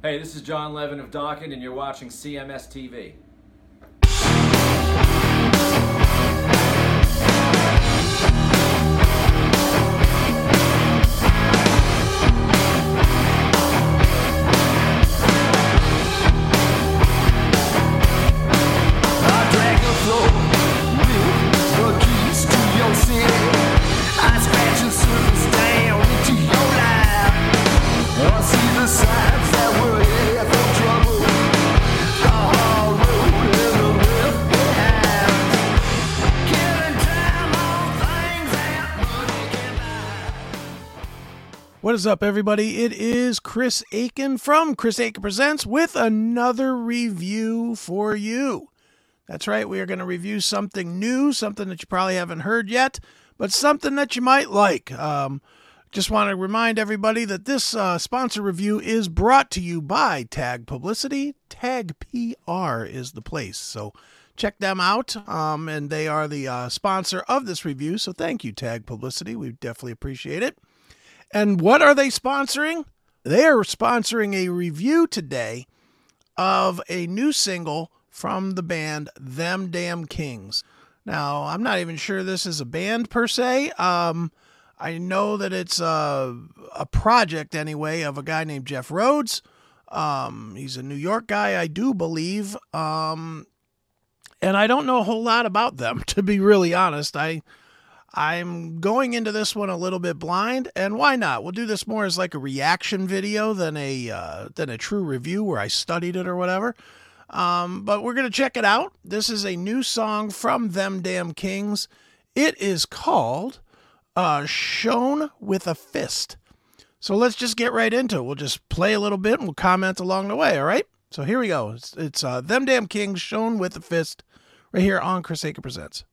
Hey, this is John Levin of Dawkins, and you're watching CMS TV. What is up, everybody? It is Chris Aiken from Chris Aiken Presents with another review for you. That's right, we are going to review something new, something that you probably haven't heard yet, but something that you might like. Just want to remind everybody that this sponsor review is brought to you by Tag Publicity. Tag PR is the place, so check them out, and they are the sponsor of this review, so thank you, Tag Publicity. We definitely appreciate it. And what are they sponsoring? They are sponsoring a review today of a new single from the band Them Damn Kings. Now, I'm not even sure this is a band per se. I know that it's a project anyway of a guy named Jeff Rhodes. He's a New York guy, I do believe. And I don't know a whole lot about them, to be really honest. I'm going into this one a little bit blind, and why not? We'll do this more as like a reaction video than a true review where I studied it or whatever. But we're going to check it out. This is a new song from Them Damn Kings. It is called Shown with a Fist. So let's just get right into it. We'll just play a little bit and we'll comment along the way, all right? So here we go. It's Them Damn Kings, Shown with a Fist, right here on Chris Aiken Presents.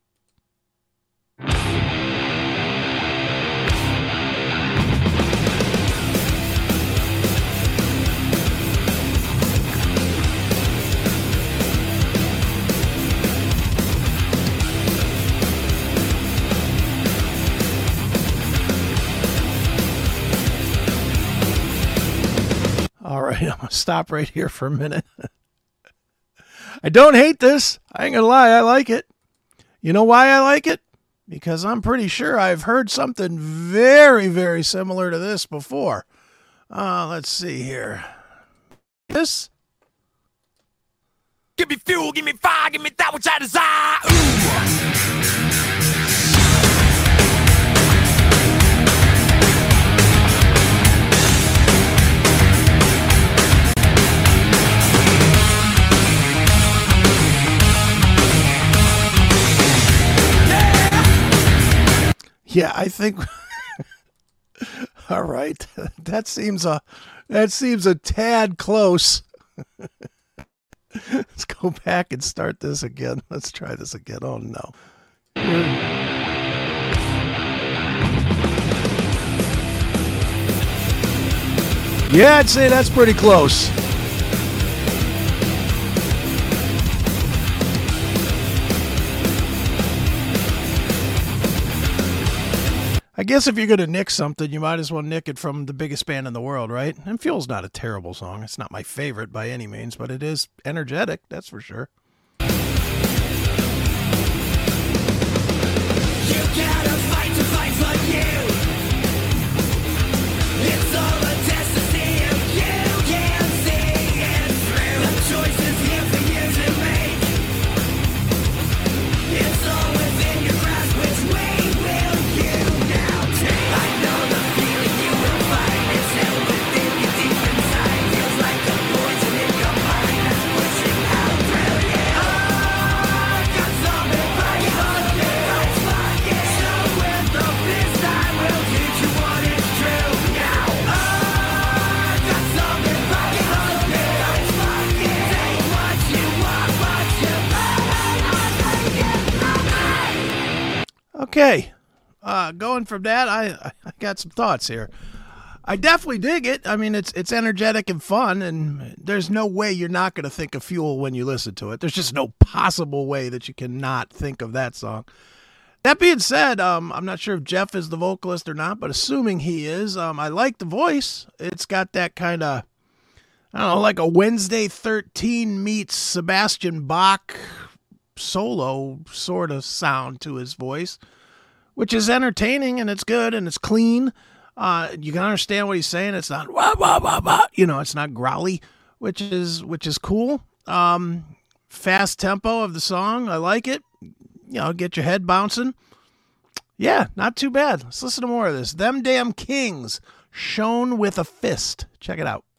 All right, I'm going to stop right here for a minute. I don't hate this. I ain't going to lie, I like it. You know why I like it? Because I'm pretty sure I've heard something very, very similar to this before. Let's see here. This? Give me fuel, give me fire, give me that which I desire. Ooh. Yeah, I think. All right, that seems a tad close. Let's go back and start this again. Let's try this again. Oh no. Yeah, I'd say that's pretty close. I guess if you're going to nick something, you might as well nick it from the biggest band in the world, right? And Fuel's not a terrible song. It's not my favorite by any means, but it is energetic, that's for sure. You gotta fight for you. It's all a test to see if you can see it through. The choice is here for you to make. It's all within your grasp. Which way will you now take? I know the feeling you will find. It's held within you deep inside. Feels like a poison in your mind that's pushing out through you. I got something for you. So with the fist I will teach you what is true now. I got something for you. Take what you want, what you Okay, going from that, I got some thoughts here. I definitely dig it. I mean, it's energetic and fun, and there's no way you're not going to think of Fuel when you listen to it. There's just no possible way that you cannot think of that song. That being said, I'm not sure if Jeff is the vocalist or not, but assuming he is, I like the voice. It's got that kind of I don't know, like a Wednesday 13 meets Sebastian Bach solo sort of sound to his voice, which is entertaining and it's good and it's clean. You can understand what he's saying. It's not wah, wah, wah, wah. It's not growly, which is cool. Fast tempo of the song, I like it. Get your head bouncing. Yeah, not too bad. Let's listen to more of this. Them Damn Kings, Shown with a Fist. Check it out.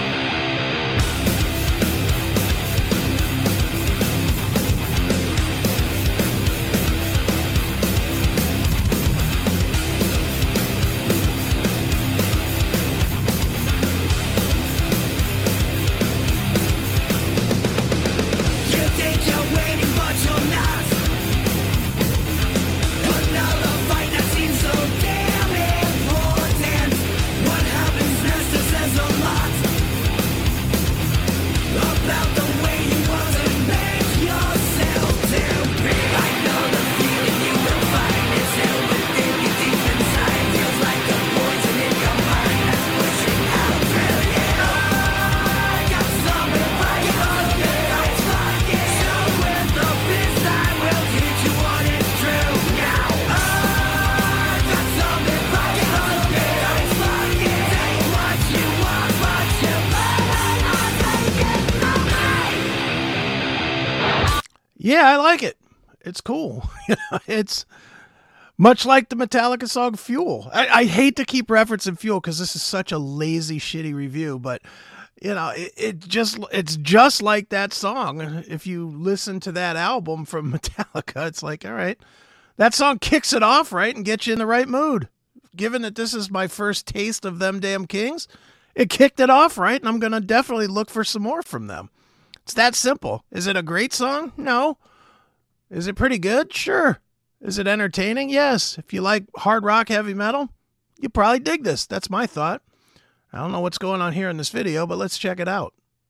Yeah, I like it. It's cool. It's much like the Metallica song Fuel. I hate to keep referencing Fuel because this is such a lazy, shitty review, but it's just like that song. If you listen to that album from Metallica, it's like, all right, that song kicks it off right and gets you in the right mood. Given that this is my first taste of Them Damn Kings, it kicked it off right, and I'm going to definitely look for some more from them. It's that simple. Is it a great song? No. Is it pretty good? Sure. Is it entertaining? Yes. If you like hard rock, heavy metal, you probably dig this. That's my thought. I don't know what's going on here in this video, but let's check it out.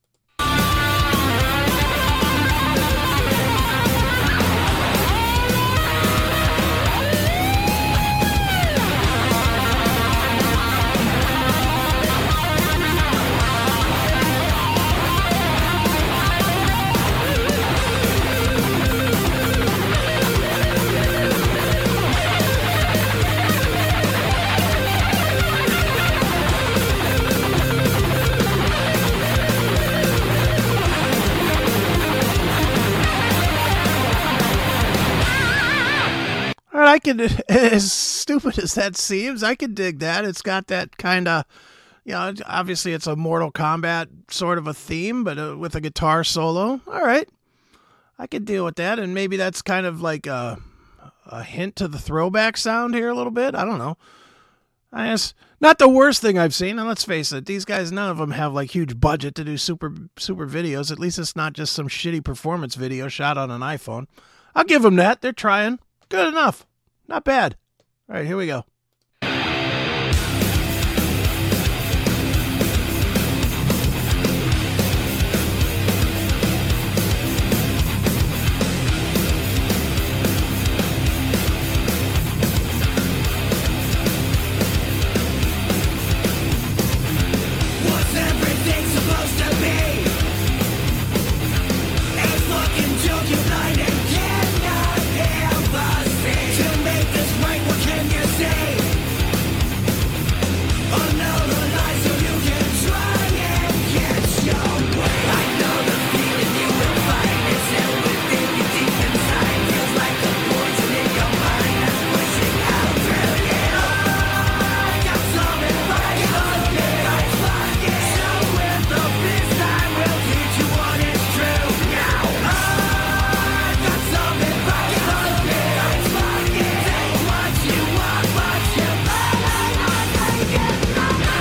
I can, as stupid as that seems, I can dig that. It's got that kind of, obviously it's a Mortal Kombat sort of a theme, but with a guitar solo. All right. I could deal with that. And maybe that's kind of like a hint to the throwback sound here a little bit. I don't know. I guess not the worst thing I've seen. And let's face it, these guys, none of them have like huge budget to do super videos. At least it's not just some shitty performance video shot on an iPhone. I'll give them that. They're trying. Good enough. Not bad. All right, here we go. What's everything supposed to be? It's fucking joke you blind and cannot ever see. To make this right, what can you say? Another lie so you can try and get your way. I know the feeling you will find. It's held within you deep inside. Feels like a poison in your mind that's pushing out through you. I got something for you. So with the fist I will teach you what is true now. I got something for you. Take what you want, what you like. I take it from me.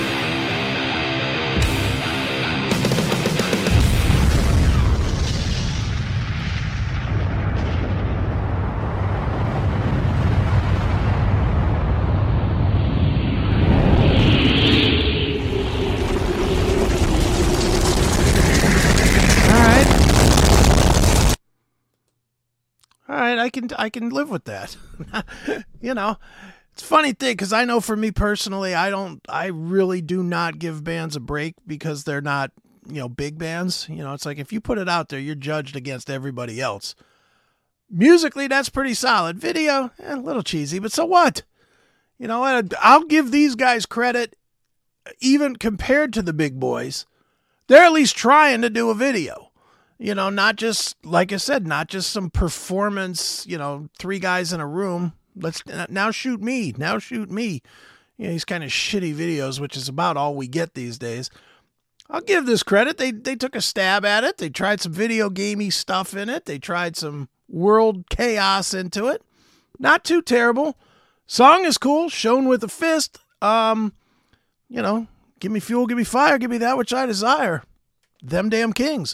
All right, I can live with that. It's a funny thing because I know for me personally, I really do not give bands a break because they're not big bands. It's like if you put it out there, you're judged against everybody else. Musically, that's pretty solid. Video, a little cheesy, but so what? You know what? I'll give these guys credit, even compared to the big boys. They're at least trying to do a video. Not just, like I said, not just some performance, 3 guys in a room. Now shoot me. These kind of shitty videos, which is about all we get these days. I'll give this credit. They took a stab at it. They tried some video gamey stuff in it. They tried some world chaos into it. Not too terrible. Song is cool. Shown with a fist. Give me fuel, give me fire, give me that which I desire. Them damn Kings.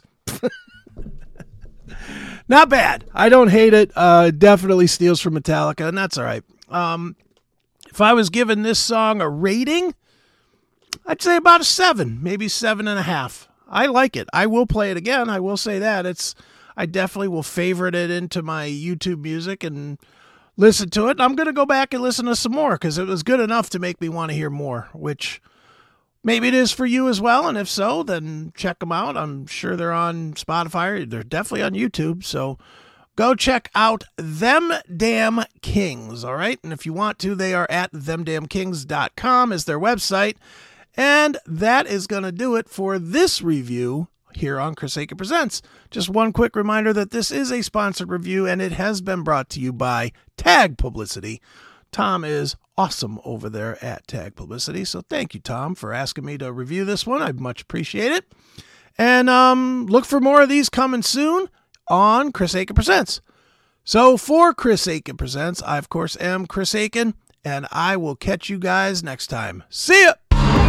Not bad. I don't hate it. Definitely steals from Metallica, and that's all right. If I was giving this song a rating, I'd say about a 7, maybe 7.5. I like it. I will play it again. I will say that. I definitely will favorite it into my YouTube music and listen to it. I'm going to go back and listen to some more because it was good enough to make me want to hear more, which maybe it is for you as well. And if so, then check them out. I'm sure they're on Spotify. They're definitely on YouTube. So go check out Them Damn Kings, all right? And if you want to, they are at themdamnkings.com is their website. And that is going to do it for this review here on Chris Akin Presents. Just one quick reminder that this is a sponsored review, and it has been brought to you by Tag Publicity. Tom is awesome over there at Tag Publicity, so thank you, Tom, for asking me to review this one. I much appreciate it. And look for more of these coming soon on Chris Akin Presents. So for Chris Akin Presents, I, of course, am Chris Akin, and I will catch you guys next time. See ya!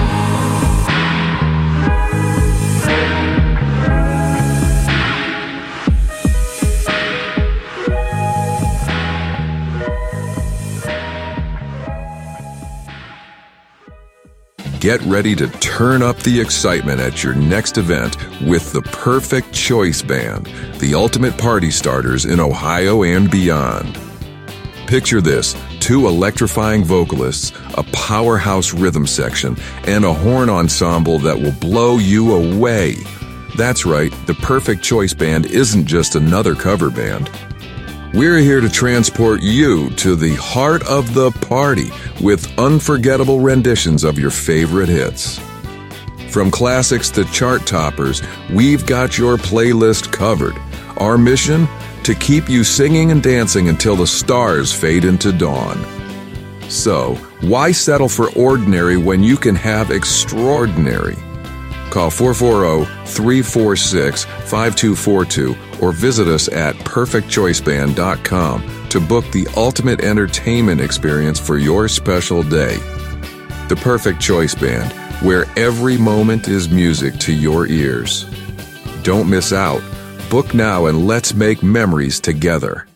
Get ready to turn up the excitement at your next event with the Perfect Choice Band, the ultimate party starters in Ohio and beyond. Picture this: 2 electrifying vocalists, a powerhouse rhythm section, and a horn ensemble that will blow you away. That's right, the Perfect Choice Band isn't just another cover band. We're here to transport you to the heart of the party with unforgettable renditions of your favorite hits. From classics to chart toppers, we've got your playlist covered. Our mission? To keep you singing and dancing until the stars fade into dawn. So, why settle for ordinary when you can have extraordinary? Call 440-346-5242 or visit us at perfectchoiceband.com to book the ultimate entertainment experience for your special day. The Perfect Choice Band, where every moment is music to your ears. Don't miss out. Book now and let's make memories together.